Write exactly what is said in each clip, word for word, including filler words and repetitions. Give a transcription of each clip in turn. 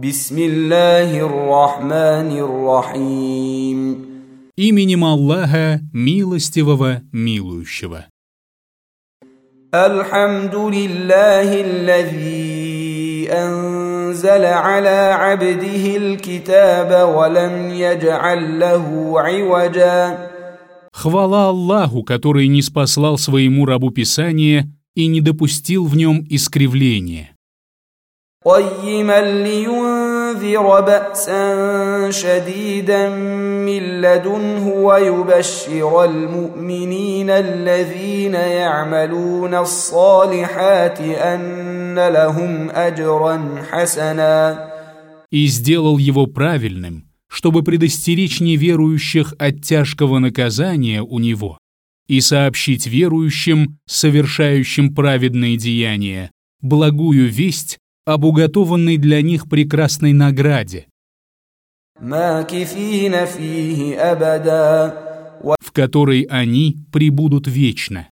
Бисмиллахир-рахманир-рахим. Именем Аллаха, милостивого, милующего. Алхамдулиллахи-ллази анзаля аля абдихил китаба ва лам ядж'аль лаху иваджа. Хвала Аллаху, который не спаслал своему рабу Писание и не допустил в нем искривления. قيما لينذر بأسا شديدا من لدنه ويبشر المؤمنين الذين يعملون الصالحات أن لهم أجرا حسنا. И сделал его правильным, чтобы предостеречь неверующих от тяжкого наказания у него и сообщить верующим, совершающим праведные деяния, благую весть об уготованной для них прекрасной награде, в которой они пребудут вечно.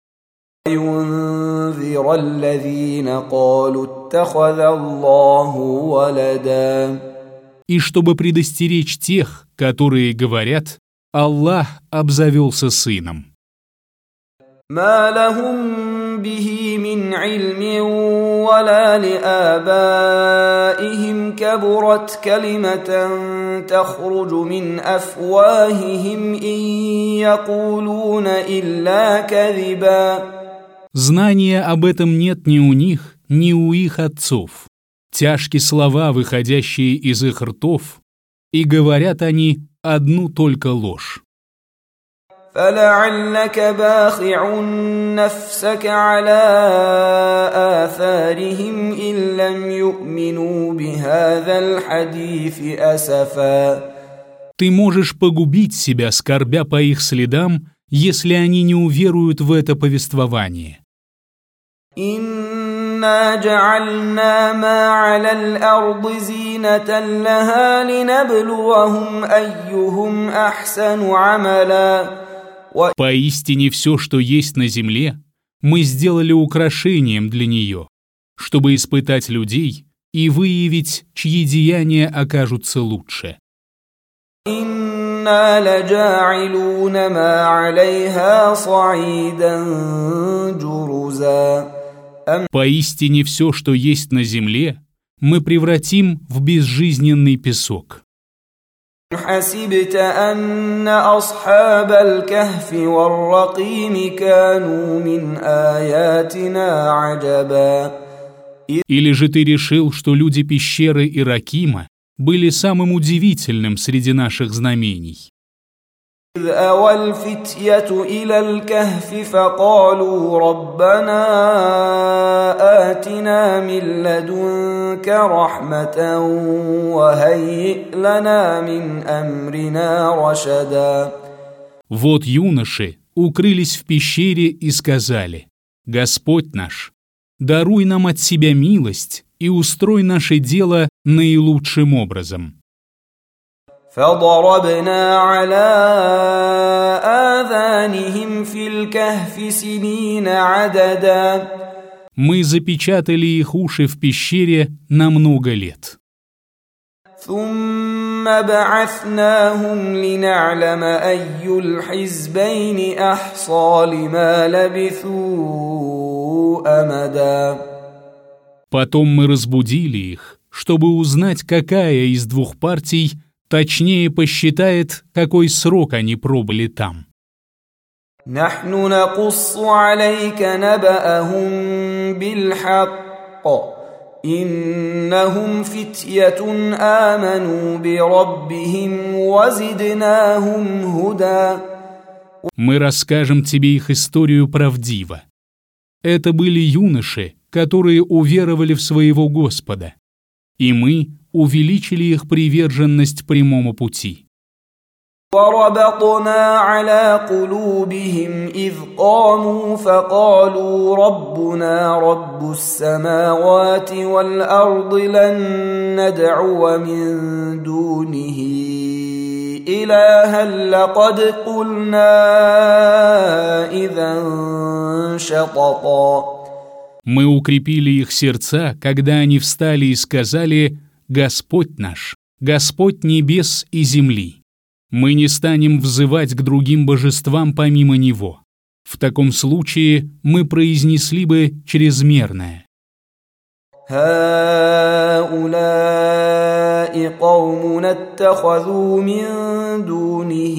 И чтобы предостеречь тех, которые говорят: Аллах обзавелся сыном. ما لهم به من علم ولا لآبائهم كبرت كلمة تخرج من أفواههم إن يقولون إلا كذبا. Знания об этом нет ни у них, ни у их отцов. Тяжкие слова, выходящие из их ртов, и говорят они одну только ложь. فلعلك باخع نفسك على آثارهم إن لم يؤمنوا بهذا الحديث أسفا. Ты можешь погубить себя, скорбя по их следам, если они не уверуют в это повествование. إنا جعلنا ما على الأرض زينة لها لنبلوهم أيهم أحسن عملا. Поистине все, что есть на земле, мы сделали украшением для нее, чтобы испытать людей и выявить, чьи деяния окажутся лучше. إنا لجاعلون ما عليها صعيدا جرزا. Поистине все, что есть на земле, мы превратим в безжизненный песок. حسبت أن أصحاب الكهف والرقيم كانوا من آياتنا عجبا. Или же ты решил, что люди пещеры и Ракима были самым удивительным среди наших знамений? إذ أوى الفتية إلى الكهف فقالوا ربنا آتنا من لدنك رحمة وهيئ لنا من أمرنا رشدا. Вот юноши укрылись в пещере и сказали: Господь наш, даруй нам от себя милость и устрой наше дело наилучшим образом. فضربنا على آذانهم في الكهف سنين عددا. Мы запечатали их уши в пещере на много лет. ثم بعثناهم لنعلم أي الحزبين أحصى لما لبثوا أمدا. Потом мы разбудили их, чтобы узнать, какая из двух партий точнее посчитает, какой срок они пробыли там. نحن نقص عليك نبأهم بالحق إنهم فتية آمنوا بربهم وزدناهم هدى. Мы расскажем тебе их историю правдиво. Это были юноши, которые уверовали в своего Господа, и мы увеличили их приверженность прямому пути. وربطنا على قلوبهم إذ قاموا فقالوا ربنا رب السماوات والأرض لن ندعو من دونه إلها لقد قلنا إذا شططا. Мы укрепили их сердца, когда они встали и сказали: Господь наш, Господь небес и земли. Мы не станем взывать к другим божествам помимо Него. В таком случае мы произнесли бы чрезмерное. هؤلاء قوم اتخذوا من دونه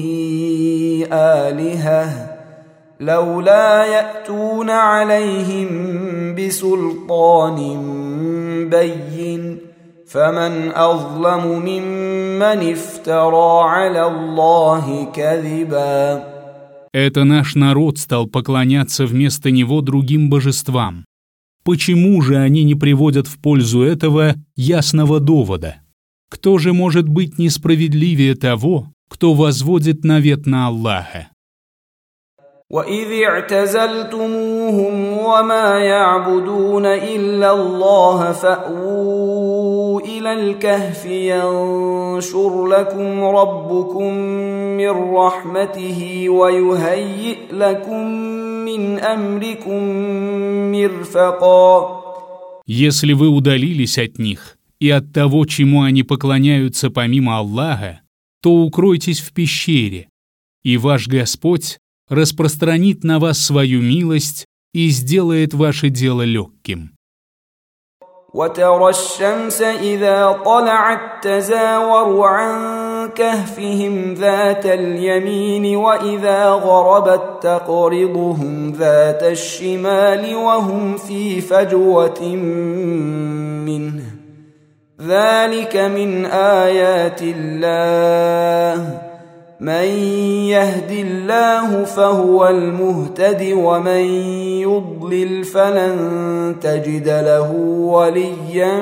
آلهة لولا يأتون عليهم بسلطان بين فمن أظلم ممن افترى على الله كذبا. Это наш народ стал поклоняться вместо него другим божествам. Почему же они не приводят в пользу этого ясного довода? Кто же может быть несправедливее того, кто возводит навет на Аллаха? وَإِذِ اعْتَزَلْتُمُوهُمْ وَمَا يَعْبُدُونَ إِلَّا اللَّهَ فَأْوُوا إِلَى الْكَهْفِ يَنشُرْ لَكُمْ رَبُّكُم مِّن رَّحْمَتِهِ وَيُهَيِّئْ لَكُم مِّنْ أَمْرِكُم مِّرْفَقًا. Если вы удалились от них и от того, чему они поклоняются помимо Аллаха, то укройтесь в пещере, и ваш Господь распространит на вас свою милость и сделает ваше дело легким. وَتَرَى الشَّمْسَ إِذَا طَلَعَت تَّزَاوَرُ عَن كَهْفِهِمْ ذَاتَ الْيَمِينِ وَإِذَا غَرَبَت تَّقْرِضُهُمْ ذَاتَ الشِّمَالِ وَهُمْ فِي فَجْوَةٍ مِّنْهُ ذَلِكَ مِنْ آيَاتِ اللَّهِ من يهد الله فهو المهتد ومن يضلل فلن تجد له وليا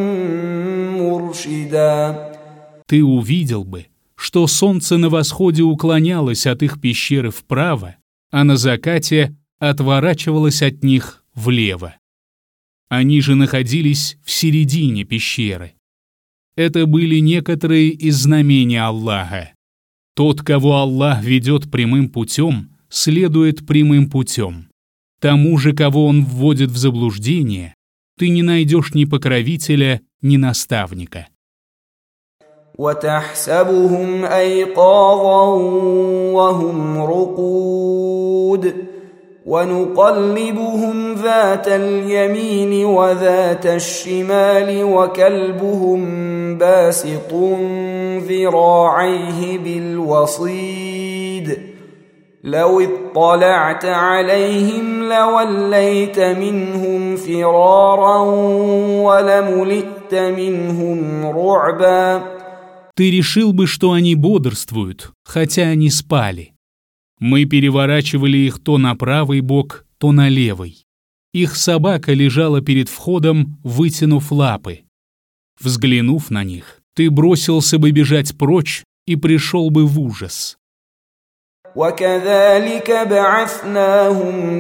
مرشدا. Ты увидел бы, что солнце на восходе уклонялось от их пещеры вправо, а на закате отворачивалось от них влево. Они же находились в середине пещеры. Это были некоторые из знамений Аллаха. Тот, кого Аллах ведет прямым путем, следует прямым путем. Тому же, кого Он вводит в заблуждение, ты не найдешь ни покровителя, ни наставника. وَتَحْسَبُهُمْ أَيْقَاظًا وَهُمْ رُقُودٌ وَنُقَلِّبُهُمْ ذَاتَ الْيَمِينِ وَذَاتَ الشِّمَالِ وَكَلْبُهُمْ بَاسِطٌ ذِرَاعَيْهِ بِالْوَصِيدِ لَوِ اطَّلَعْتَ عَلَيْهِمْ لَوَلَّيْتَ مِنْهُمْ فِرَارًا وَلَمُلِئْتَ مِنْهُمْ رُعْبًا. Ты решил бы, что они бодрствуют, хотя они спали. Мы переворачивали их то на правый бок, то на левый. Их собака лежала перед входом, вытянув лапы. Взглянув на них, ты бросился бы бежать прочь и пришел бы в ужас. وَكَذَلِكَ بَعَثْنَاهُمْ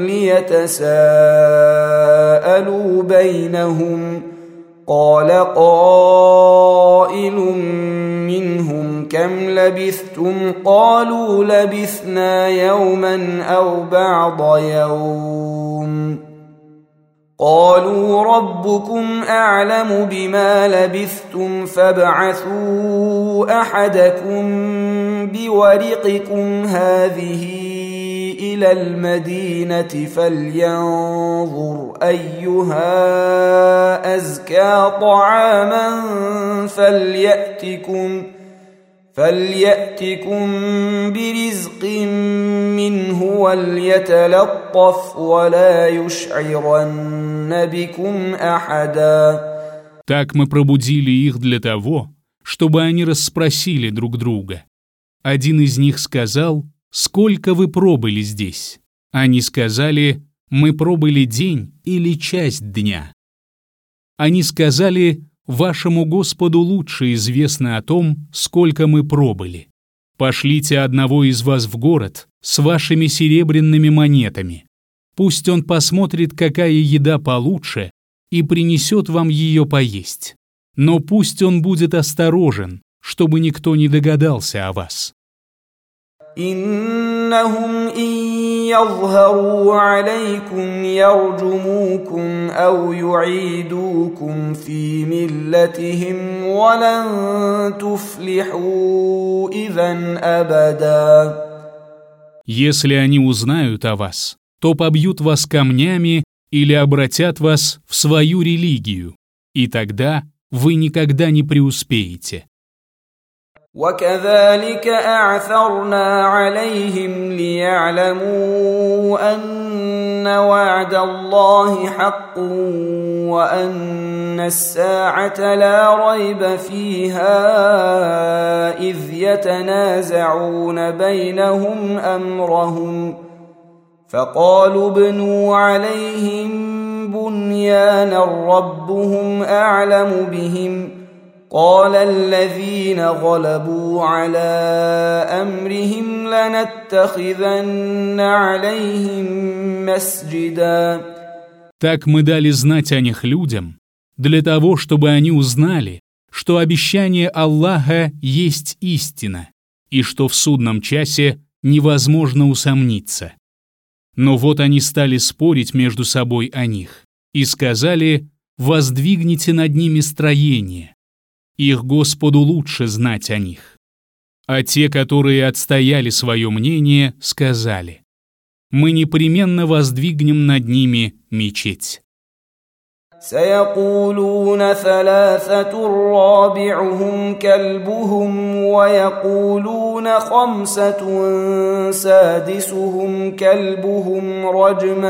لِيَتَسَاءَلُوا بَيْنَهُمْ قَالَ قَائِلٌ مِّنْهُمْ كَمْ لَبِثْتُمْ قَالُوا لَبِثْنَا يَوْمًا أَوْ بَعْضَ يَوْمٍ قَالُوا رَبُّكُمْ أَعْلَمُ بِمَا لَبِثْتُمْ فَابْعَثُوا أَحَدَكُمْ بِوَرِقِكُمْ هَٰذِهِ إِلَى الْمَدِينَةِ فَلْيَنظُرْ أَيُّهَا أَزْكَىٰ طَعَامًا فَلْيَأْتِكُمْ فَلْيَأْتِكُمْ بِرِزْقٍ مِّنْهُ وَلْيَتَلَطَّفْ وَلَا يُشْعِرَنَّ بِكُمْ أَحَدًا. Так мы пробудили их для того, чтобы они расспросили друг друга. Один из них сказал: «Сколько вы пробыли здесь?» Они сказали: «Мы пробыли день или часть дня». Они сказали: «Вашему Господу лучше известно о том, сколько мы пробыли. Пошлите одного из вас в город с вашими серебряными монетами. Пусть он посмотрит, какая еда получше, и принесет вам ее поесть. Но пусть он будет осторожен, чтобы никто не догадался о вас». إنهم إن يظهروا عليكم يرجموكم أو يعيدوكم في ملتهم ولن تفلحوا إذا أبدا. Если они узнают о вас, то побьют вас камнями или обратят вас в свою религию, и тогда вы никогда не преуспеете. وكذلك أعثرنا عليهم ليعلموا أن وعد الله حق وأن الساعة لا ريب فيها إذ يتنازعون بينهم أمرهم فقالوا ابنوا عليهم بنيانا ربهم أعلم بهم قال الذين غلبوا على أمرهم لنتخذن عليهم مسجدا. Так мы дали знать о них людям, для того, чтобы они узнали, что обещание Аллаха есть истина, и что в судном часе невозможно усомниться. Но вот они стали спорить между собой о них и сказали: «Воздвигните над ними строение». Их Господу лучше знать о них. А те, которые отстояли свое мнение, сказали: «Мы непременно воздвигнем над ними мечеть». سيقولون ثلاثة رابعهم كلبهم ويقولون خمسة سادسهم كلبهم رجما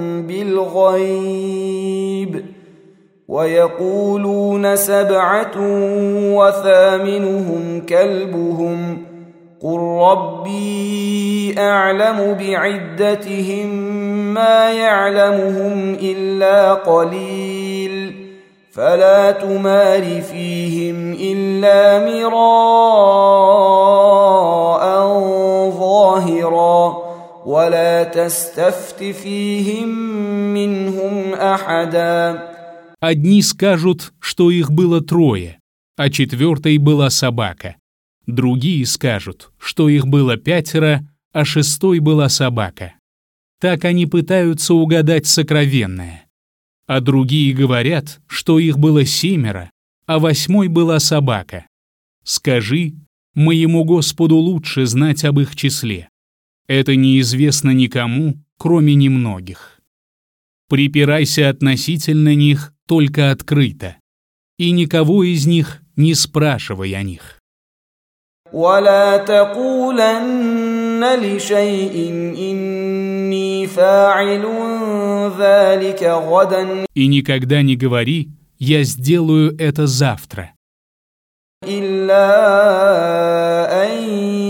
بالغيب ويقولون سبعة وثامنهم كلبهم قل ربي أعلم بعدتهم ما يعلمهم إلا قليل فلا تمار فيهم إلا مراء ظاهرا ولا تستفت فيهم منهم أحدا. Одни скажут, что их было трое, а четвертой была собака. Другие скажут, что их было пятеро, а шестой была собака. Так они пытаются угадать сокровенное. А другие говорят, что их было семеро, а восьмой была собака. Скажи, моему Господу лучше знать об их числе. Это неизвестно никому, кроме немногих. Припирайся относительно них только открыто, и никого из них не спрашивай о них. ولا تقولن لشيء إني فاعل ذلك غدا. И никогда не говори: «Я сделаю это завтра». إلا أن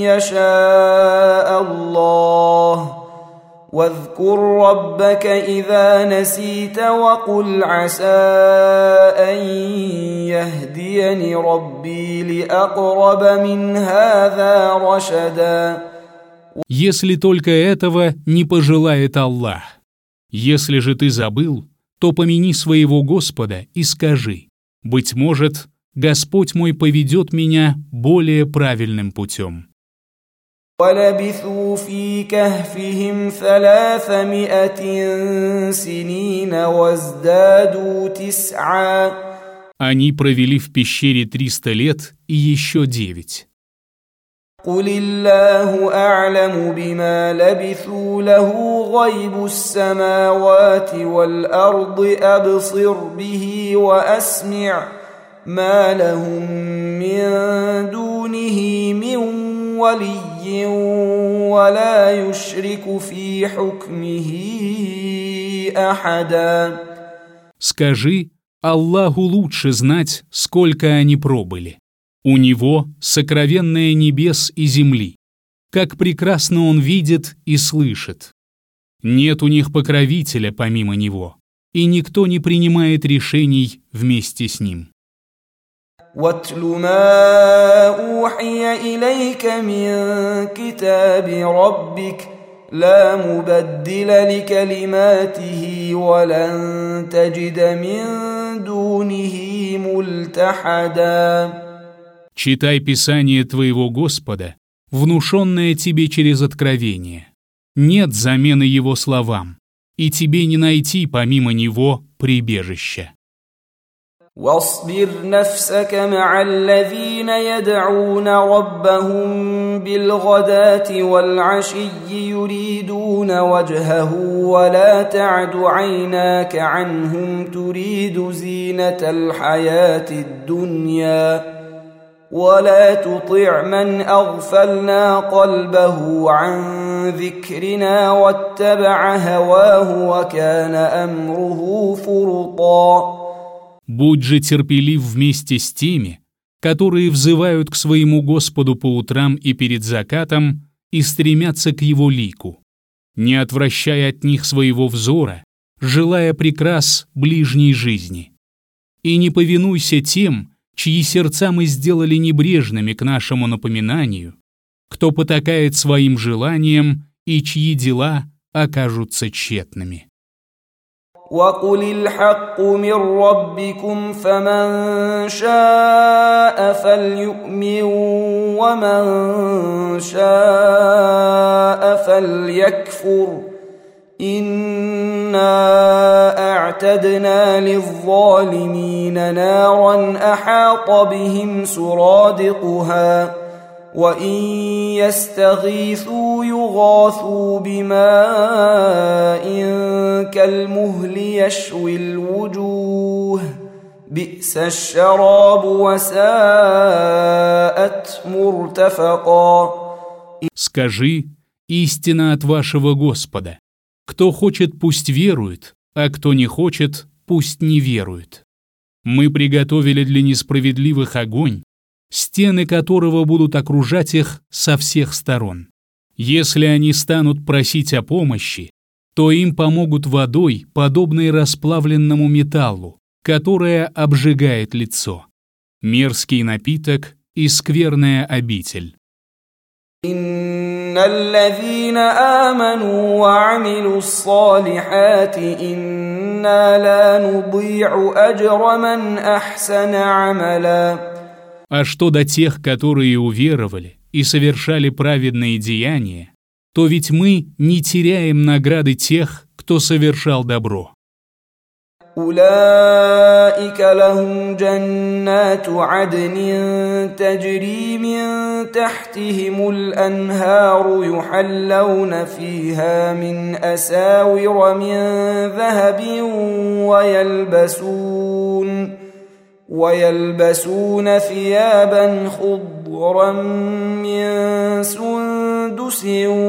يشاء الله واذكر ربك إذا نسيت وقل عسى أن يهديني ربي لأقرب من هذا رشدا. Если только этого не пожелает Аллах. Если же ты забыл, то помяни своего Господа и скажи: быть может, Господь мой поведет меня более правильным путем. ولبثوا في كهفهم ثلاثمائة سنين وازدادوا تسعا. Они провели в пещере триста лет и еще девять. قل الله أعلم بما لبثوا له غيب السماوات والأرض أبصر به وأسمع ما لهم من دونه من ولي ولا يشرك في حكمه أحدا. Скажи, Аллаху лучше знать, сколько они пробыли. У Него сокровенное небес и земли. Как прекрасно Он видит и слышит. Нет у них покровителя помимо Него, и никто не принимает решений вместе с Ним. واتل ما أوحي إليك من كتاب ربك لا مبدل لكلماته ولن تجد من دونه ملتحدا. Читай Писание твоего Господа, внушенное тебе через откровение. Нет замены его словам, и тебе не найти помимо него прибежища. واصبر نفسك مع الذين يدعون ربهم بالغداة والعشي يريدون وجهه ولا تعد عيناك عنهم تريد زينة الحياة الدنيا ولا تطع من أغفلنا قلبه عن ذكرنا واتبع هواه وكان أمره فرطا. Будь же терпелив вместе с теми, которые взывают к своему Господу по утрам и перед закатом и стремятся к Его лику, не отвращай от них своего взора, желая прекрас ближней жизни. И не повинуйся тем, чьи сердца мы сделали небрежными к нашему напоминанию, кто потакает своим желаниям и чьи дела окажутся тщетными. وقل الحق من ربكم فمن شاء فليؤمن ومن شاء فليكفر إنا أعتدنا للظالمين نارا أحاط بهم سرادقها وإن يستغيثوا يغاثوا بماء كالمهل يشوي الوجوه بئس الشراب وساءت مرتفقا. Скажи, истина от вашего Господа. Кто хочет, пусть верует, а кто не хочет, пусть не верует. Мы приготовили для несправедливых огонь, стены которого будут окружать их со всех сторон. Если они станут просить о помощи, то им помогут водой, подобной расплавленному металлу, которая обжигает лицо. Мерзкий напиток и скверная обитель. إن الذين آمنوا وعملوا الصالحات إنا لا نضيع أجر من أحسن عملا. А что до тех, которые уверовали и совершали праведные деяния, то ведь мы не теряем награды тех, кто совершал добро. أولئك لهم جنات عدن تجري من تحتهم الأنهار يحلون فيها من أساور من ذهب ويلبسون ويلبسون ثيابا خضرا من سندس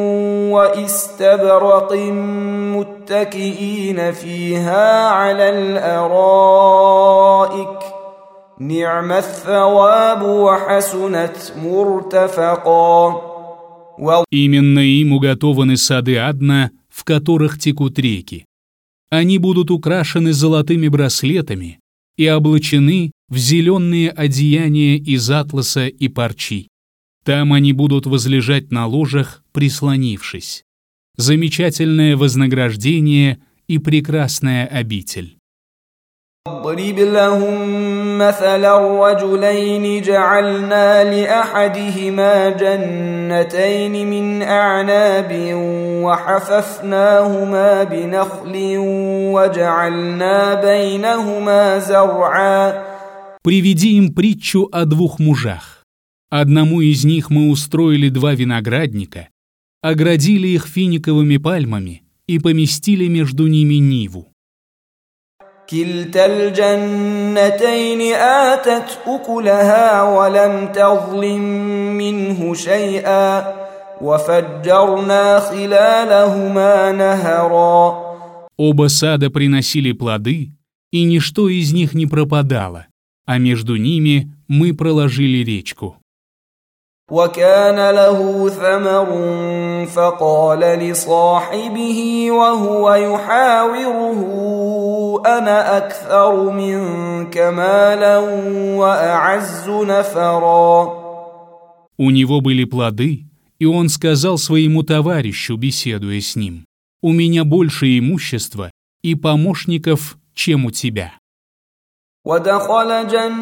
واستبرق متكئين فيها على الأرائك نعم الثواب وحسنت مرتفقا. Именно им уготованы сады Адна, в которых текут реки. Они будут украшены золотыми браслетами и облачены в зеленые одеяния из атласа и парчи. Там они будут возлежать на ложах, прислонившись. Замечательное вознаграждение и прекрасная обитель. اضرب لهم مثلا الرجلين جعلنا لأحدهما جنتين من أعناب وحففناهما بنخل وجعلنا بينهما زرعا. Приведи им притчу о двух мужах. Одному из них мы устроили два виноградника, оградили их финиковыми пальмами и поместили между ними ниву. كلتا الجنتين آتت أكلها ولم تظلم منه شيئا وفجرنا خلالهما نهرا. Оба сада приносили плоды, и ничто из них не пропадало, а между ними мы проложили речку. وكان له ثمر فقال لصاحبه وهو يحاوره أنا أكثر منك مالا وأعز نفرا. У него были плоды, и он сказал своему товарищу, беседуя с ним: «У меня больше имущества и помощников, чем у тебя». ودخل جنته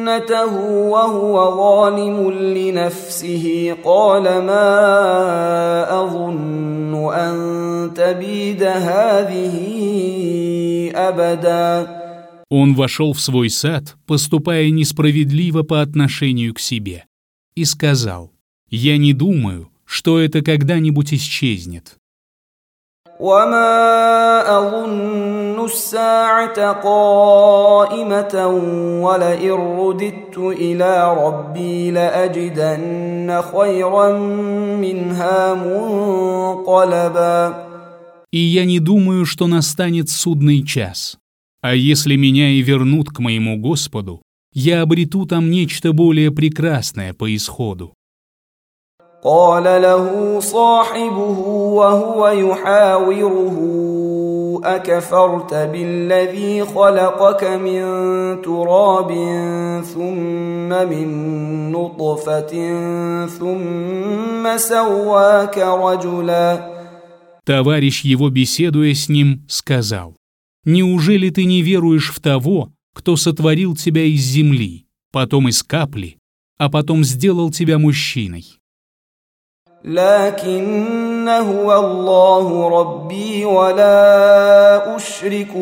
جنته وهو ظالم لنفسه قال ما أظن أن تبيد هذه أبدا. Он вошел в свой сад, поступая несправедливо по отношению к себе, и сказал: «Я не думаю, что это когда-нибудь исчезнет». وما أظن الساعة قائمة ولئن رددت إلى ربي لأجدن خيرا منها منقلبا. И я не думаю, что настанет судный час. А если меня и вернут к моему Господу, я обрету там нечто более прекрасное по исходу. قال له صاحبه وهو يحاوره أكفرت بالذي خلقك من تراب ثم من نطفة ثم سواك رجلا. Товарищ его, беседуя с ним, сказал: «Неужели ты не веруешь в того, кто сотворил тебя из земли, потом из капли, а потом сделал тебя мужчиной?» لكن هو الله ربي ولا أشرك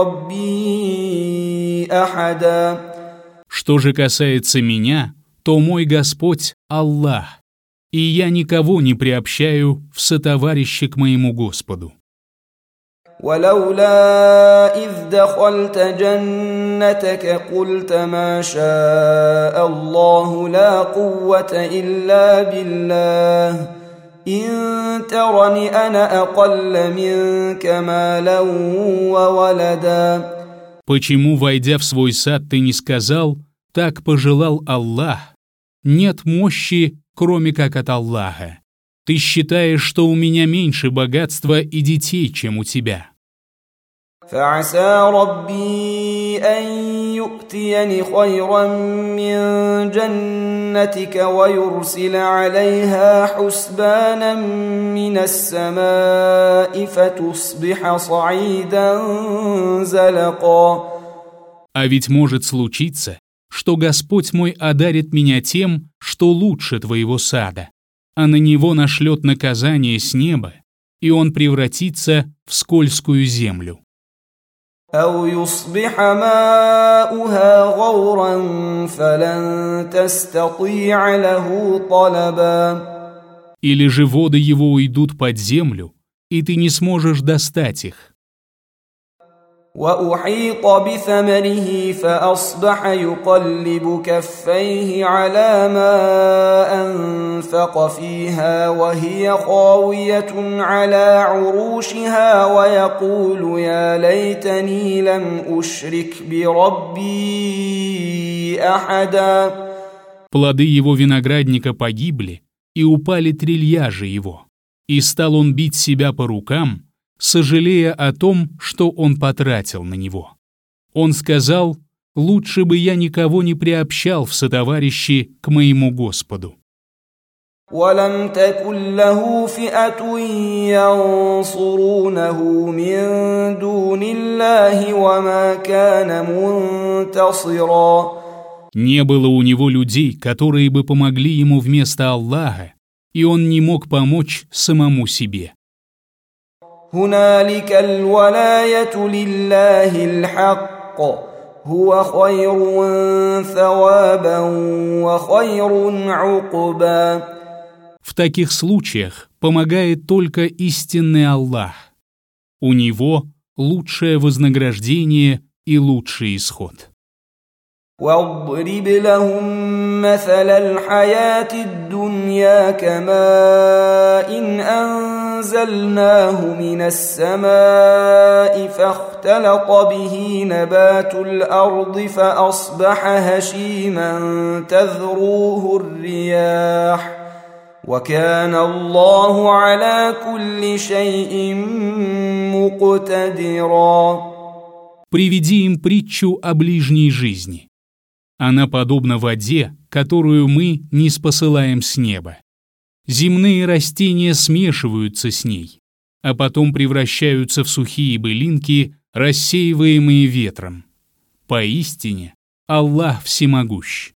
بربي أحدا. Что же касается меня, то мой Господь — Аллах, и я никого не приобщаю в сотоварищи к моему Господу. ولولا إذ دخلت جنتك قلت ما شاء الله لا قوة إلا بالله إن ترني أنا أقل منك مالا وولدا. Почему, войдя в свой сад, ты не сказал: «Так пожелал Аллах»? Нет мощи, кроме как от Аллаха. Ты считаешь, что у меня меньше богатства и детей, чем у тебя. فعسى ربي أن يؤتيني خيرا من جنتك ويرسل عليها حسبانا من السماء فتصبح صعيدا زلقا. А ведь может случиться, что Господь мой одарит меня тем, что лучше твоего сада, а на него нашлет наказание с неба, и он превратится в скользкую землю. أو يصبح ماؤها غورا فلن تستطيع له طلبا. Или же воды его уйдут под землю, и ты не сможешь достать их. وأحيط بثمره فأصبح يقلب كفيه على ما أنفق فيها وهي خاوية على عروشها ويقول يا ليتني لم أشرك بربي أحدا. Плоды его виноградника погибли, и упали трильяжи его, и стал он бить себя по рукам, сожалея о том, что он потратил на него. Он сказал: «Лучше бы я никого не приобщал в сотоварищи к моему Господу». ولم تكن له فئة ينصرونه من دون الله وما كان منتصرا. Не было у него людей, которые бы помогли ему вместо Аллаха, и он не мог помочь самому себе. هنالك الولاية لله الحق هو خير ثوابا وخير عقبا. В таких случаях помогает только истинный Аллах. У него лучшее вознаграждение и лучший исход. واضرب لهم مثل الحياة الدنيا كماء إن أنزلناه من السماء فاختلط به نبات الأرض فأصبح هشيما تذروه الرياح وكان الله على كل شيء مقتدرا. Приведи им притчу о ближней жизни. Она подобна воде, которую мы не спосылаем с неба. Земные растения смешиваются с ней, а потом превращаются в сухие былинки, рассеиваемые ветром. Поистине, Аллах всемогущ.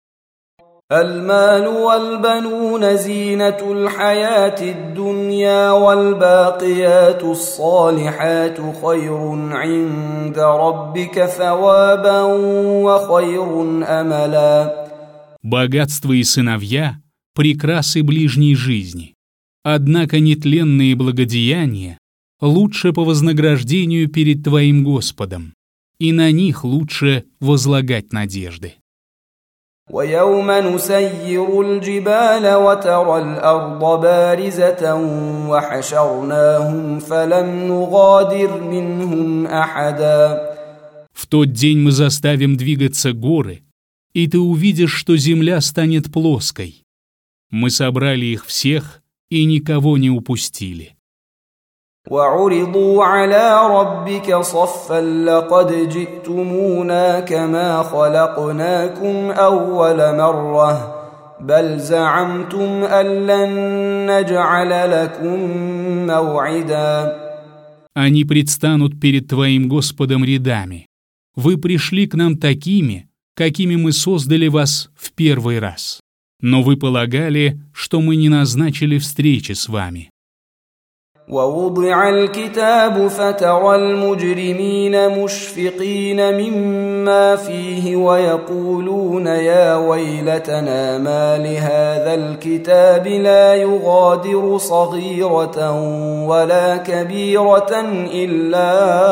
المال والبنون زينة الحياة الدنيا والباقيات الصالحات خير عند ربك ثوابا وخير أملا. Богатство и сыновья – прекрасы ближней жизни. Однако нетленные благодеяния лучше по вознаграждению перед твоим Господом, и на них лучше возлагать надежды. ويوم نسير الجبال وترى الأرض بارزة وحشرناهم فلم نغادر منهم أحدا. В тот день мы заставим двигаться горы, и ты увидишь, что земля станет плоской. Мы собрали их всех и никого не упустили. وعرضوا على ربك صفا لقد جئتمونا كما خلقناكم أول مرة بل زعمتم أن لن نجعل لكم موعدا. Они предстанут перед твоим Господом рядами. Вы пришли к нам такими, какими мы создали вас в первый раз. Но вы полагали, что мы не назначили встречи с вами. ووضع الكتاب فترى المجرمين مشفقين مما فيه ويقولون يا ويلتنا ما لهذا الكتاب لا يغادر صغيرة ولا كبيرة إلا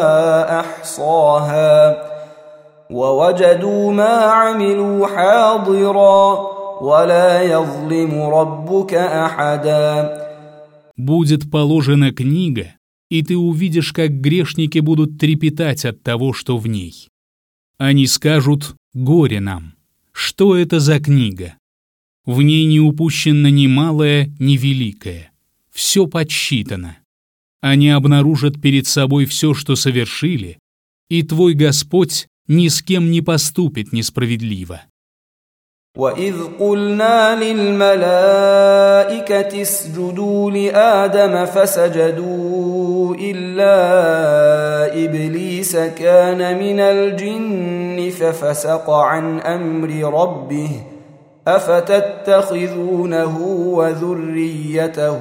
أحصاها ووجدوا ما عملوا حاضرا ولا يظلم ربك أحدا. Будет положена книга, и ты увидишь, как грешники будут трепетать от того, что в ней. Они скажут: «Горе нам! Что это за книга? В ней не упущено ни малое, ни великое. Все подсчитано». Они обнаружат перед собой все, что совершили, и твой Господь ни с кем не поступит несправедливо. وَإِذْ قُلْنَا لِلْمَلَائِكَةِ اسْجُدُوا لِآدَمَ فَسَجَدُوا إِلَّا إِبْلِيسَ كَانَ مِنَ الْجِنِّ فَفَسَقَ عَنْ أَمْرِ رَبِّهِ أَفَتَتَّخِذُونَهُ وَذُرِّيَّتَهُ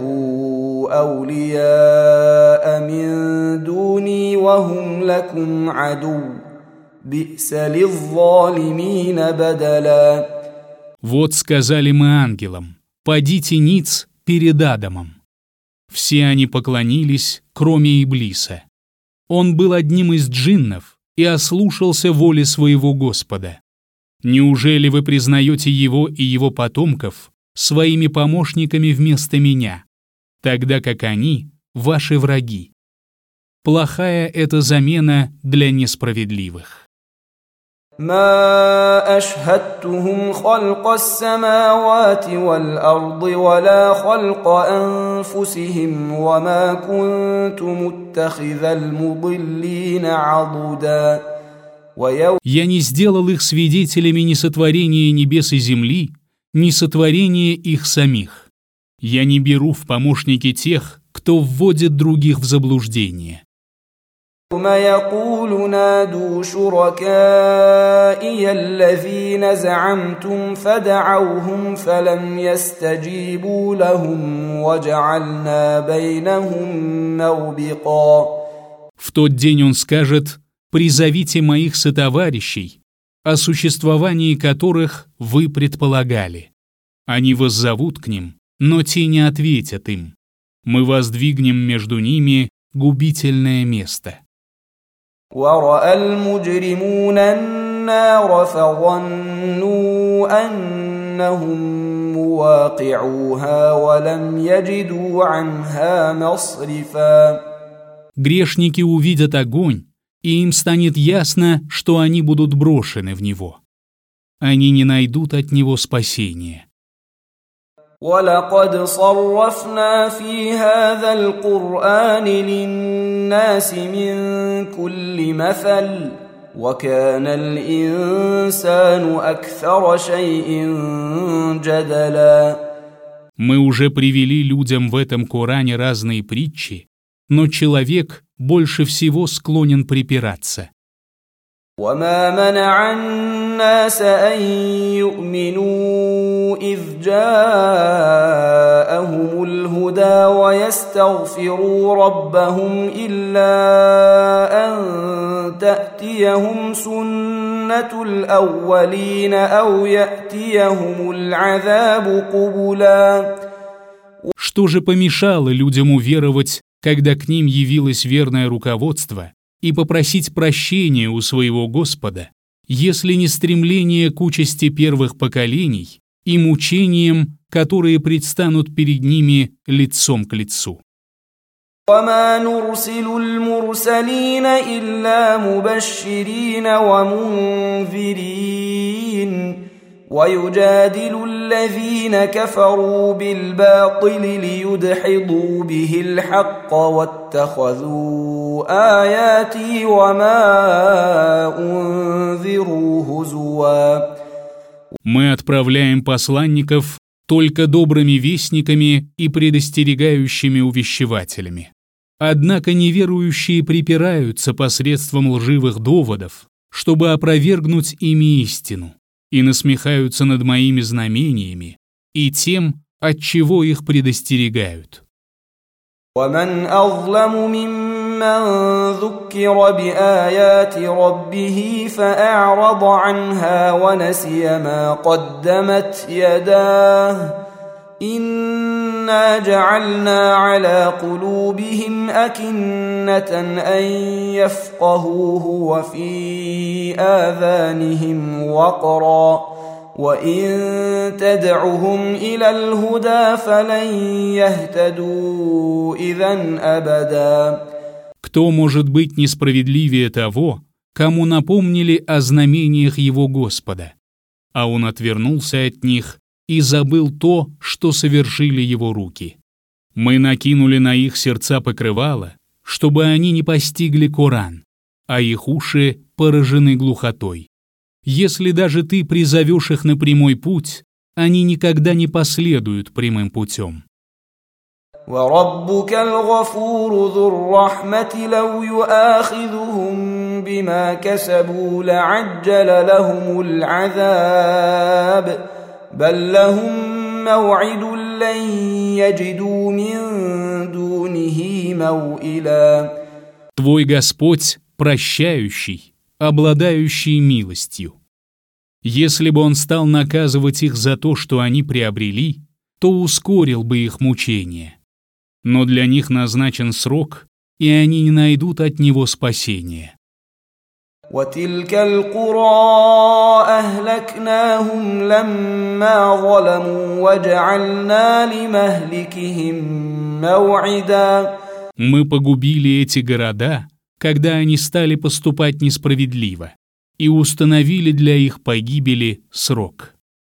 أَوْلِيَاءَ مِنْ دُونِي وَهُمْ لَكُمْ عَدُوٌّ بِئْسَ لِلظَّالِمِينَ بَدَلًا. Вот сказали мы ангелам: «Падите ниц перед Адамом». Все они поклонились, кроме Иблиса. Он был одним из джиннов и ослушался воли своего Господа. Неужели вы признаете его и его потомков своими помощниками вместо меня, тогда как они ваши враги? Плохая это замена для несправедливых. ما أشهدتهم خلق السماوات والأرض ولا خلق أنفسهم وما كنت متخذ المضلين عضدا. Я не сделал их свидетелями ни сотворения небес и земли, ни сотворения их самих. Я не беру в помощники тех, кто вводит других в заблуждение. يوم يقول نادوا شركائي الذين زعمتم فدعوهم فلم يستجيبوا لهم وجعلنا بينهم موبقا. В тот день он скажет: «Призовите моих сотоварищей, о существовании которых вы предполагали». Они воззовут к ним, но те не ответят им. Мы воздвигнем между ними губительное место. ورأى المجرمون النار فظنوا أنهم مواقعوها ولم يجدوا عنها مصرفا. Грешники увидят огонь, и им станет ясно, что они будут брошены в него. Они не найдут от него спасения. وَلَقَدْ صَرَّفْنَا فِي هَذَا الْقُرْآنِ لِلنَّاسِ مِنْ كُلِّ مَثَلٍ وَكَانَ الْإِنسَانُ أَكْثَرَ شَيْءٍ جَدَلًا. Мы уже привели людям в этом Коране разные притчи, но человек больше всего склонен припираться. وما منع الناس أن يؤمنوا إذ جاءهم الهدى ويستغفروا ربهم إلا أن تأتيهم سنة الأولين أو يأتيهم العذاب قبلا. Что же помешало людям уверовать, когда к ним явилось верное руководство, и попросить прощения у своего Господа, если не стремление к участи первых поколений и мучениям, которые предстанут перед ними лицом к лицу? وما نرسل المرسلين إلا مبشرين ومنذرين ويجادل الذين كفروا بالباطل ليدحضوا به الحق واتخذوا آياتي وما أنذروا هزوا. Мы отправляем посланников только добрыми вестниками и предостерегающими увещевателями. Однако неверующие припираются посредством лживых доводов, чтобы опровергнуть ими истину, и насмехаются над моими знамениями и тем, от чего их предостерегают. ومن أظلم ممن ذكر بآيات ربه فأعرض عنها ونسي ما قدمت يداه إنا جعلنا على قلوبهم أكنة أن يفقهوه وفي آذانهم وقرا وإن تدعهم إلى الهدى فلن يهتدوا إذن أبدا. Кто может быть несправедливее того, кому напомнили о знамениях его Господа, а он отвернулся от них и забыл то, что совершили его руки? Мы накинули на их сердца покрывало, чтобы они не постигли Коран, а их уши поражены глухотой. Если даже ты призовешь их на прямой путь, они никогда не последуют прямым путем. وَرَبُّكَ الْغَفُورُ ذُو الرَّحْمَةِ لَوْ يُؤَاخِذُهُم بِمَا كَسَبُوا لَعَجَّلَ لَهُمُ الْعَذَابَ بَل لَّهُم مَّوْعِدٌ لَّن يَجِدُوا مِن دُونِهِ مَوْئِلًا. Твой Господь прощающий, обладающий милостью. Если бы Он стал наказывать их за то, что они приобрели, то ускорил бы их мучения. Но для них назначен срок, и они не найдут от Него спасения. وَتِلْكَ الْقُرَىٰ أَهْلَكْنَاهُمْ لَمَّا ظَلَمُوا وَجَعَلْنَا لِمَهْلِكِهِم مَّوْعِدًا. Мы погубили эти города, когда они стали поступать несправедливо, и установили для их погибели срок.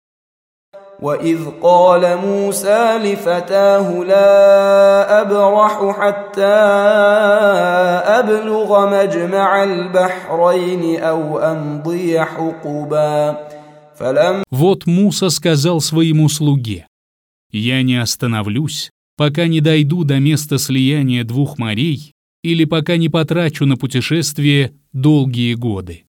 وَإِذْ قَالَ مُوسَى لِفَتَاهُ لَا أَبْرَحُ حَتَّى أَبْلُغَ مَجْمَعَ الْبَحْرَيْنِ أَوْ أَمْضِيَ حُقُبًا. Вот Муса сказал своему слуге: «Я не остановлюсь, пока не дойду до места слияния двух морей или пока не потрачу на путешествие долгие годы».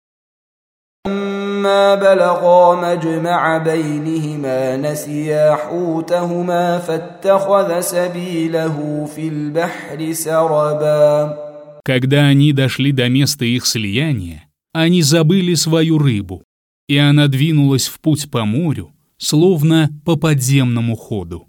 فلما بلغا مجمع بينهما نسيا حوتهما فاتخذ سبيله في البحر سربا. Когда они дошли до места их слияния, они забыли свою рыбу, и она двинулась в путь по морю, словно по подземному ходу.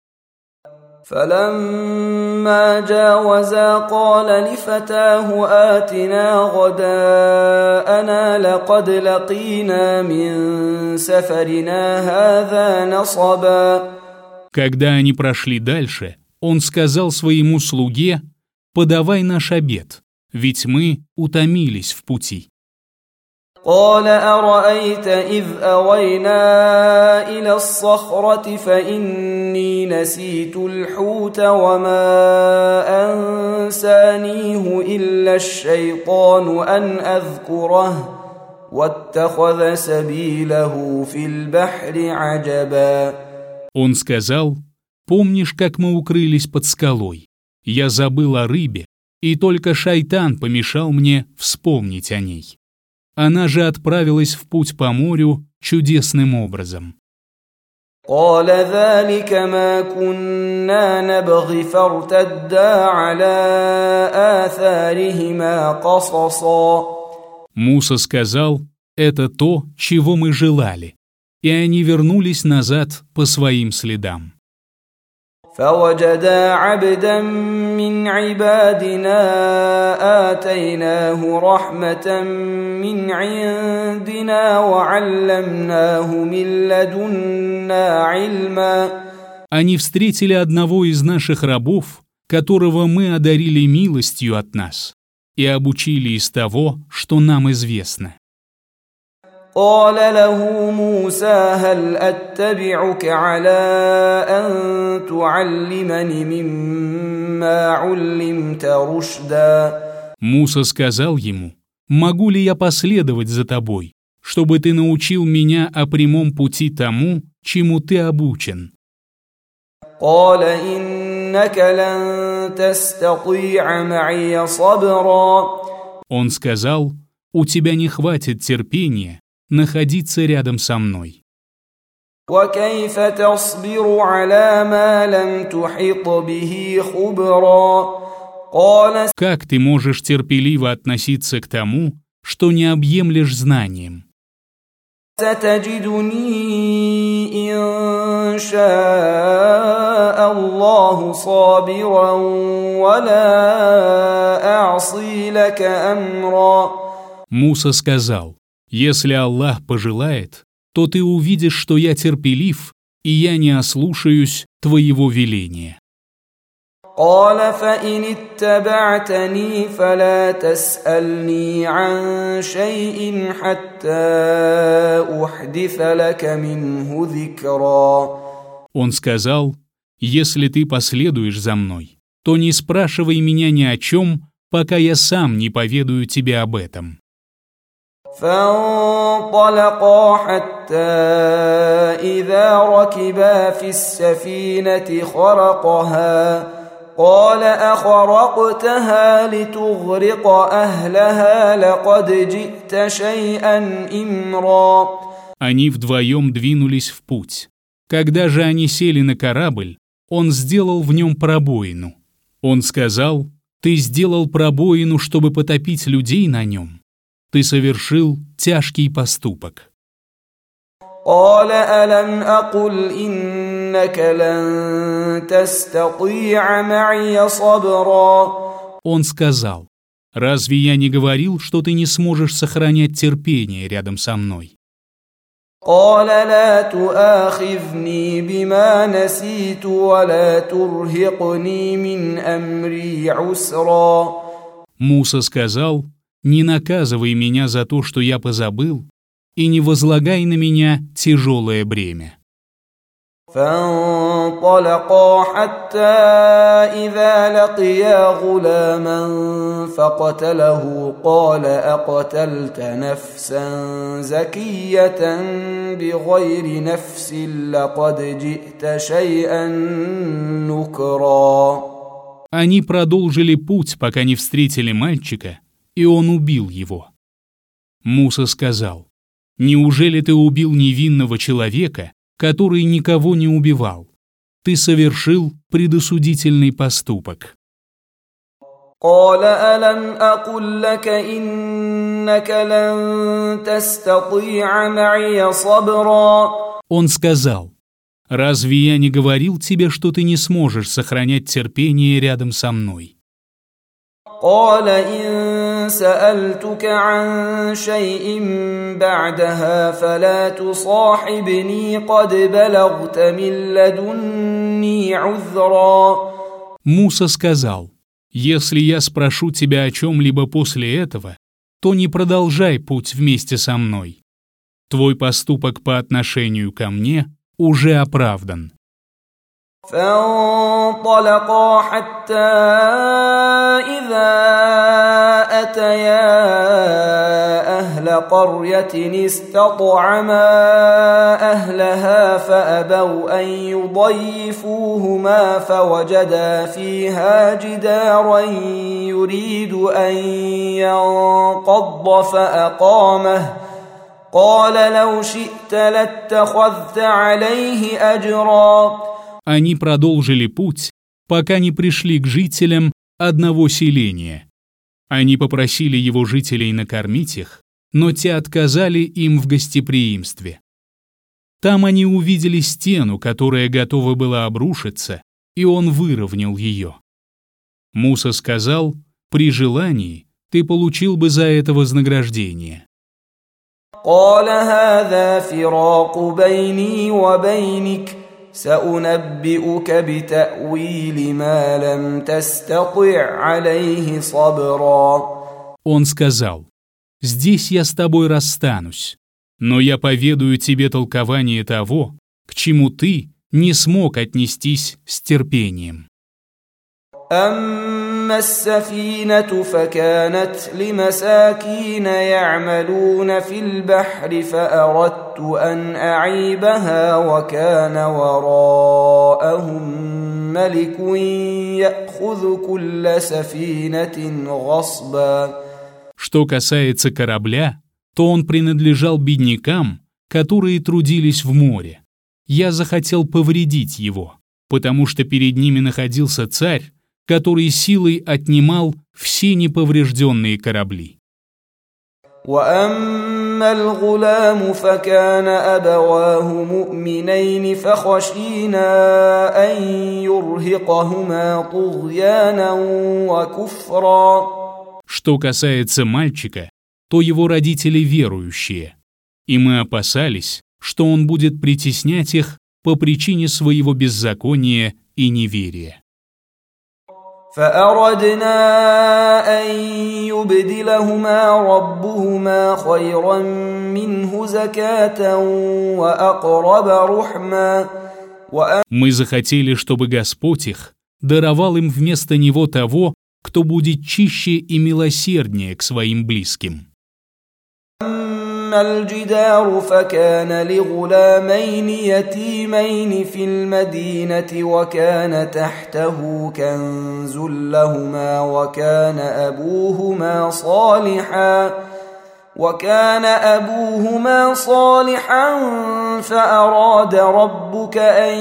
فلما جاوزا قال لفتاه آتنا غداءنا لقد لقينا من سفرنا هذا نصبا. Когда они прошли дальше, он сказал своему слуге: «Подавай наш обед, ведь мы утомились в пути». قال أرأيت إذ أوينا إلى الصخرة فإني نسيت الحوت وما أنسانيه إلا الشيطان أن أذكره واتخذ سبيله في البحر عجبا. Он сказал: «Помнишь, как мы укрылись под скалой? Я забыл о рыбе, и только шайтан помешал мне вспомнить о ней». Она же отправилась в путь по морю чудесным образом. قال ذلك ما كنا نبغي فارتدا على آثارهما قصصا. Муса сказал: «Это то, чего мы желали», и они вернулись назад по своим следам. فوجدا عبدا من عبادنا آتيناه رحمة من عندنا وعلمناه من لدنا علما. Они встретили одного из наших рабов, которого мы одарили милостью от нас, и обучили из того, что нам известно. قال له موسى هل أتبعك على أن تعلمني مما علمت رشدا. Муса сказал ему: «Могу ли я последовать за тобой, чтобы ты научил меня о прямом пути тому, чему ты обучен?» قال إنك لن تستطيع معي صبرا. Он сказал: «У тебя не хватит терпения находиться рядом со мной». وكيف تصبر على ما لم تحط به خبرا. قال Как ты можешь терпеливо относиться к тому, что не объемлешь знанием? ستجدني إن شاء الله صابرا ولا أعصي لك أمرا. Муса сказал: «Если Аллах пожелает, то ты увидишь, что я терпелив, и я не ослушаюсь твоего веления». قال فإن اتبعتني فلا تسألني عن شيء حتى أحدث لك منه ذكرا. Он сказал: «Если ты последуешь за мной, то не спрашивай меня ни о чем, пока я сам не поведаю тебе об этом». فانطلقا حتى إذا ركبا في السفينة خرقها قال أخرقتها لتغرق أهلها لقد جئت شيئا إمرا. Они вдвоем двинулись в путь. Когда же они сели на корабль, он сделал в нем пробоину. Он сказал: «Ты сделал пробоину, чтобы потопить людей на нем. Ты совершил тяжкий поступок». قال ألم أقل إنك لن تستطيع معي صبرا. Он сказал: «Разве я не говорил, что ты не сможешь сохранять терпение рядом со мной?» قال لا تؤاخذني بما نسيت ولا ترهقني من أمري عسرا. Муса сказал: «Не наказывай меня за то, что я позабыл, и не возлагай на меня тяжелое бремя». فانطلقا حتى إذا لقيا غلاما فقتله قال أقتلت نفسا زكية بغير نفس لقد جئت شيئا نكرا. Они продолжили путь, пока не встретили мальчика, и он убил его. Муса сказал: «Неужели ты убил невинного человека, который никого не убивал? Ты совершил предосудительный поступок». قال ألم أقل لك إنك لن تستطيع معي صبرا. Он сказал: «Разве я не говорил тебе, что ты не сможешь сохранять терпение рядом со мной?» قال إن سألتك عن شيء بعدها فلا تصاحبني قد بلغت من لدني عذرا. Муса сказал: «Если я спрошу тебя о чем-либо после этого, то не продолжай путь вместе со мной. Твой поступок по отношению ко мне уже оправдан». فانطلقا حتى إذا أتيا أهل قرية استطعما أهلها فأبوا أن يضيفوهما فوجدا فيها جدارا يريد أن ينقض فأقامه قال لو شئت لاتخذت عليه أجرا. Они продолжили путь, пока не пришли к жителям одного селения. Они попросили его жителей накормить их, но те отказали им в гостеприимстве. Там они увидели стену, которая готова была обрушиться, и он выровнял ее. Муса сказал: «При желании ты получил бы за это вознаграждение». قال هذا فراق بيني وبينك سأنبئك بتأويل ما لم تستطع عليه صبرا. Он сказал: «Здесь я с тобой расстанусь, но я поведаю тебе толкование того, к чему ты не смог отнестись с терпением». أما السفينة فكانت لمساكين يعملون في البحر فأردت أن أعيبها وكان وراءهم ملك يأخذ كل سفينة غصبا. Что касается корабля, то он принадлежал беднякам, которые трудились в море. Я захотел повредить его, потому что перед ними находился царь, который силой отнимал все неповрежденные корабли. وأما الغلام فكان أبواه مؤمنين فخشينا أن يرهقهما طغيانا وكفرا. Что касается мальчика, то его родители верующие, и мы опасались, что он будет притеснять их по причине своего беззакония и неверия. فأردنا أن يبدلهما ربهما خيرا منه زكاة وأقرب رحما. Мы захотели, чтобы Господь их даровал им вместо него того, кто будет чище и милосерднее к своим близким. الجدار فكان لغلامين يتيمين في المدينة وكان تحته كنز لهما وكان أبوهما صالحا وكان أبوهما صالحا فأراد ربك أن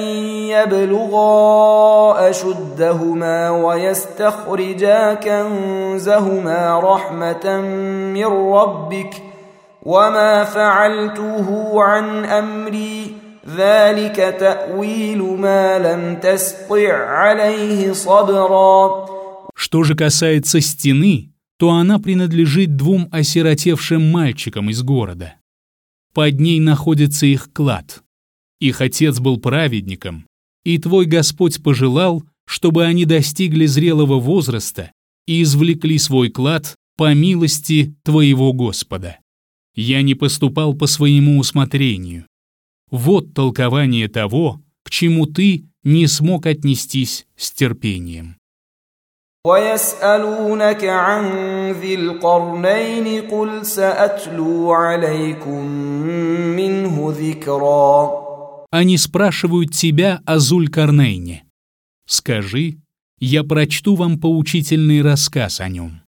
يبلغا أشدهما ويستخرجا كنزهما رحمة من ربك وما فعلته عن أمري ذلك تأويل ما لم تستطع عليه صبرا. Что же касается стены, то она принадлежит двум осиротевшим мальчикам из города. Под ней находится их клад. Их отец был праведником, и твой Господь пожелал, чтобы они достигли зрелого возраста и извлекли свой клад по милости твоего Господа. Я не поступал по своему усмотрению. Вот толкование того, к чему ты не смог отнестись с терпением. وَيَسْأَلُونَكَ عَنْ ذِي الْقَرْنَيْنِ قُلْ سَأَتْلُو عَلَيْكُمْ مِنْهُ ذِكْرًا. Они спрашивают тебя о Зуль-Карнейне. Скажи, я прочту вам поучительный рассказ о нем.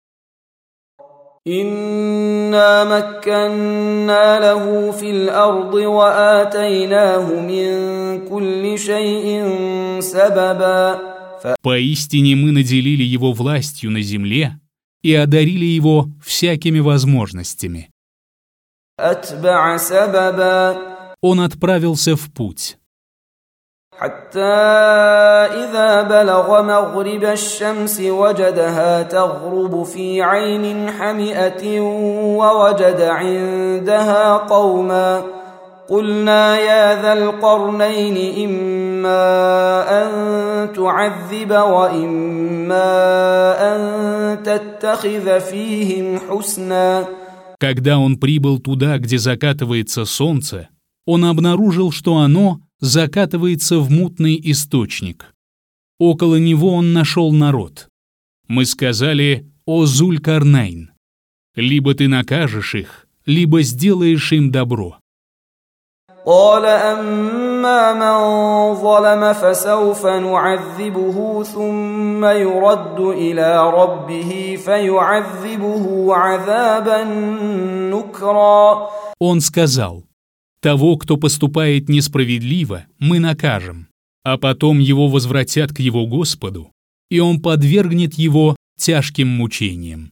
إنا مكنا له في الأرض وآتيناه من كل شيء سببا. Поистине мы наделили его властью на земле и одарили его всякими возможностями. أتبع سببا. Он отправился в путь. حتى إذا بلغ مغرب الشمس وجدها تغرب في عين حمئة ووجد عندها قوما قلنا يا ذا القرنين إما أن تعذب وإما أن تتخذ فيهم حسنا. Когда он прибыл туда, где закатывается солнце, он обнаружил, что оно закатывается в мутный источник. Около него он нашел народ. Мы сказали: «О Зуль-Карнейн, Либо ты накажешь их, либо сделаешь им добро. قال أما من ظلم فسوف نعذبه ثم يرد إلى ربه فيعذبه عذابا نكرا. Он сказал: того, кто поступает несправедливо, мы накажем, а потом его возвратят к его Господу, и он подвергнет его тяжким мучениям.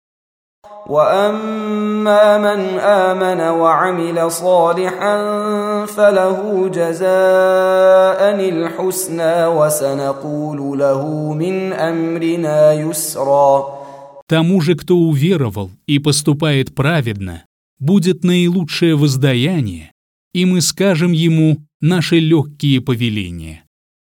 وأما من آمن وعمل صالحا فله جزاء الحسنى وسنقول له من أمرنا يسرا. Тому же, кто уверовал и поступает праведно, будет наилучшее воздаяние, и мы скажем ему наши легкие повеления.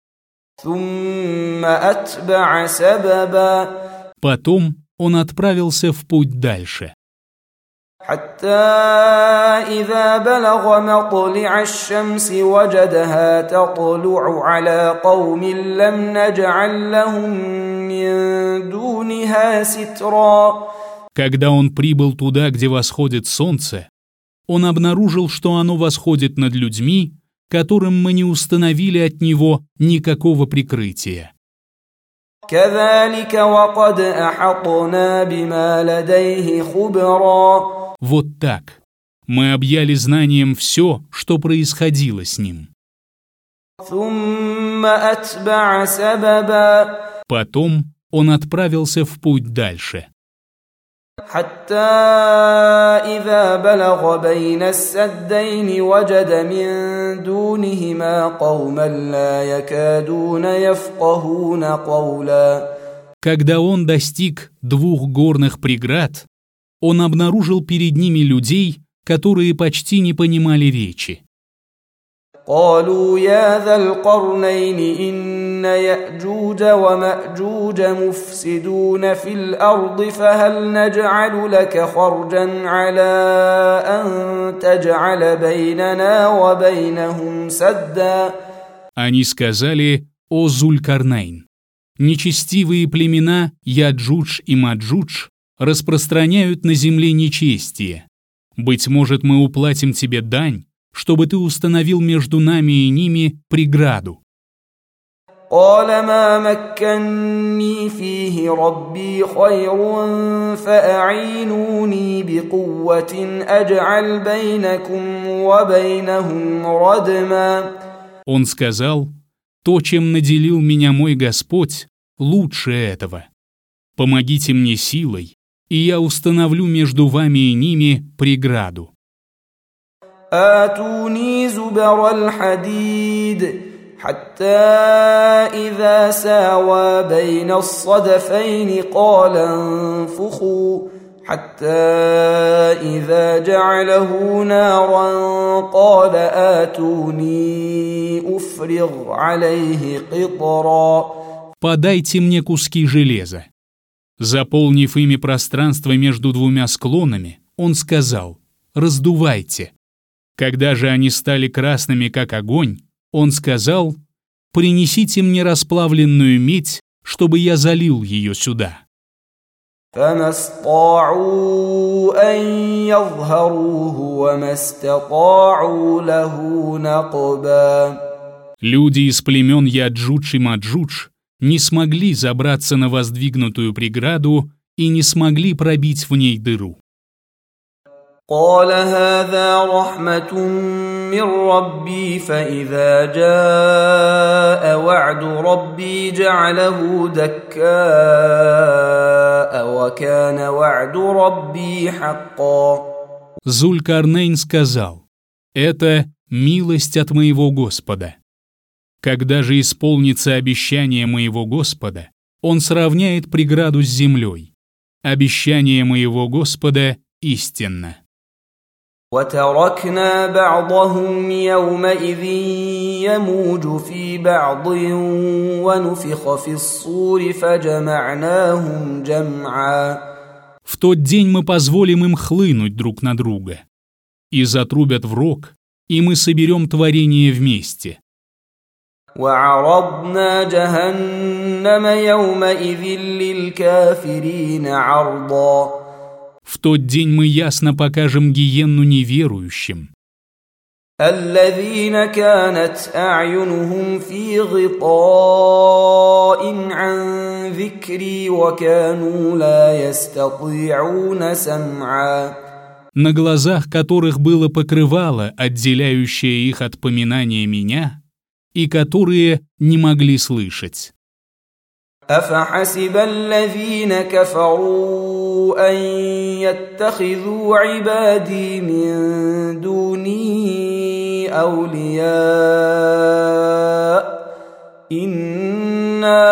ثم أتبع سببا. Потом он отправился в путь дальше. حتى إذا بلغ مطلع الشمس وجدها تطلع على قوم لم نجعل لهم من دونها سترا. Когда он прибыл туда, где восходит солнце, он обнаружил, что оно восходит над людьми, которым мы не установили от него никакого прикрытия. كذلك وقد أحطنا بما لديه خبرا. Вот так. Мы объяли знанием все, что происходило с ним. ثم أتبع سببا. Потом он отправился в путь дальше. حتى إذا بلغ بين السدين وجد من دونهما قوما لا يكادون يفقهون قولا. Когда он достиг двух горных преград, он обнаружил перед ними людей, которые почти не понимали речи. قالوا يا ذا القرنين إن يأجوج ومأجوج مفسدون في الأرض فهل نجعل لك خرجا على أن تجعل بيننا وبينهم سدا. Они сказали: «О Зуль-Карнайн, нечестивые племена Яджудж и Маджудж распространяют на земле нечестие. Быть может, мы уплатим тебе дань, чтобы ты установил между нами и ними преграду». قال ما مكني فيه ربي خير فأعينوني بقوة أجعل بينكم وبينهم ردما. Он сказал: «То, чем наделил меня мой Господь, лучше этого. Помогите мне силой, и я установлю между вами и ними преграду». آتوني زبر الحديد حتى إذا ساوى بين الصدفين قال انفخوا حتى إذا جعله نارا قال آتوني أفرغ عليه قطرا. «Подайте мне куски железа». Заполнив ими пространство между двумя склонами, он сказал: «Раздувайте». Когда же они стали красными, как огонь, он сказал: «Принесите мне расплавленную медь, чтобы я залил ее сюда». فما استطاعوا أن يظهروه وما استطاعوا له نقبا. Люди из племен Яджудж и Маджудж не смогли забраться на воздвигнутую преграду и не смогли пробить в ней дыру. قال هذا رحمة من ربي فإذا جاء وعد ربي جعله دكاء وكان وعد ربي حقا. Зуль-Карнайн сказал: «Это милость от моего Господа. Когда же исполнится обещание моего Господа, он сравняет преграду с землей. Обещание моего Господа истинно». وتركنا بعضهم يومئذ يموج في بعض ونفخ في الصور فجمعناهم جمعا. В тот день мы позволим им хлынуть друг на друга. И затрубят в рог, и мы соберем творение вместе. وعرضنا جهنم يومئذ للكافرين عرضا. В тот день мы ясно покажем гиенну неверующим. الذين كانت أعينهم في غطاء عن ذكري وكانوا لا يستطيعون سمعا. На глазах которых было покрывало, отделяющее их от поминания меня, и которые не могли слышать. أفحسب الذين كفروا أن يتخذوا عبادي من دوني أولياء إنا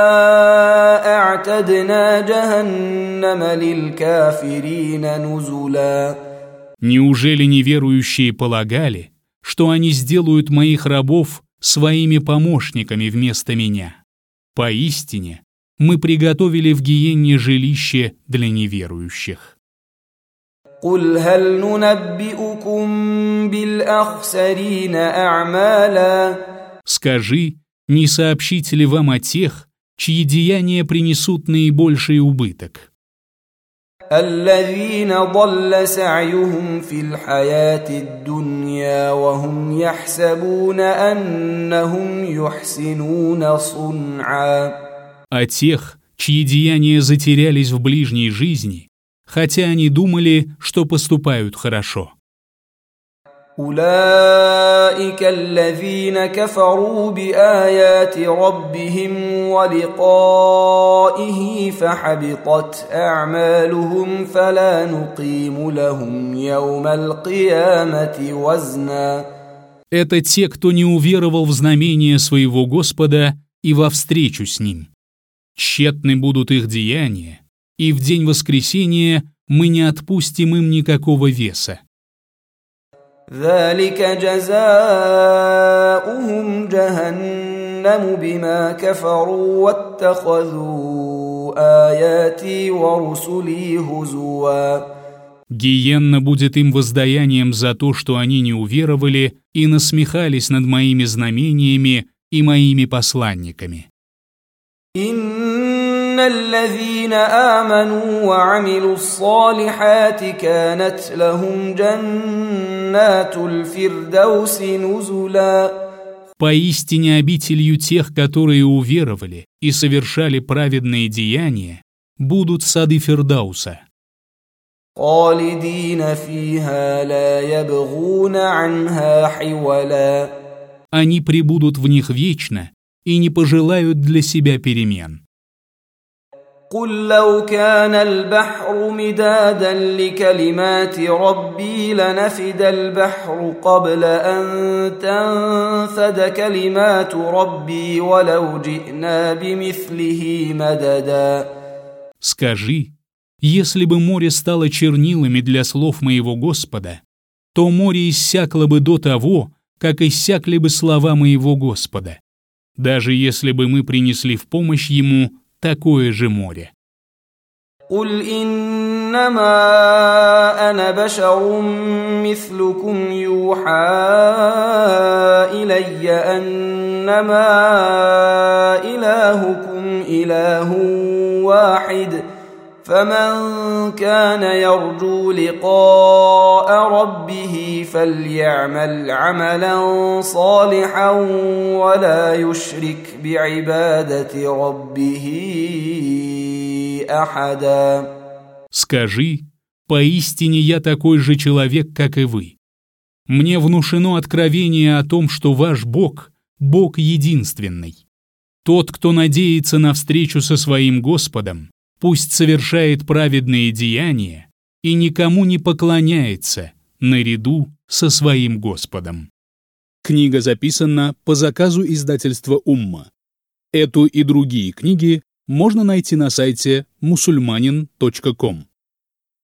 أعتدنا جهنم للكافرين نزلا. Неужели неверующие полагали, что они сделают моих рабов своими помощниками вместо меня? Поистине, мы приготовили в гиенне жилище для неверующих. قل هل ننبئكم بالأخسرين أعمالا. Скажи, не сообщить ли вам о тех, чьи деяния принесут наибольший убыток? الذين ضل سعيهم في الحياة الدنيا وهم يحسبون أنهم يحسنون صنعا. О тех, чьи деяния затерялись в ближней жизни, хотя они думали, что поступают хорошо. أولئك الذين كفروا بآيات ربهم ولقائه فحبطت أعمالهم فلا نقيم لهم يوم القيامة وزنا. Это те, кто не уверовал в знамение своего Господа и во встречу с Ним. Тщетны будут их деяния, и в день воскресения мы не отпустим им никакого веса. ذلك جزاؤهم جهنم بما كفروا واتخذوا آياتي ورسلي هزوا. Гиенна будет им воздаянием за то, что они не уверовали и насмехались над моими знамениями и моими посланниками. إن الذين آمنوا وعملوا الصالحات كانت لهم جنات الفردوس نزلا. Поистине обителью тех, которые уверовали и совершали праведные деяния, будут сады Фирдауса. خالدين فيها لا يبغون عنها حولا. Они пребудут в них вечно и не пожелают для себя перемен. قل لو كان البحر مدادا لكلمات ربي لنفد البحر قبل أن تنفد كلمات ربي ولو جئنا بمثله مددا. Скажи, если бы море стало чернилами для слов моего Господа, то море иссякло бы до того, как иссякли бы слова моего Господа, даже если бы мы принесли в помощь ему такое же море. قل إنما أنا بشر مثلكم يوحى إلي أنما إلهكم إله واحد فمن كان يرجو لقاء ربه فليعمل عملا صالحا ولا يشرك بعبادة ربه أحدا. Скажи, поистине я такой же человек, как и вы. Мне внушено откровение о том, что ваш Бог – Бог единственный. Тот, кто надеется на встречу со своим Господом, пусть совершает праведные деяния и никому не поклоняется наряду со своим Господом. Книга записана по заказу издательства «Умма». Эту и другие книги можно найти на сайте мусульманин точка ком.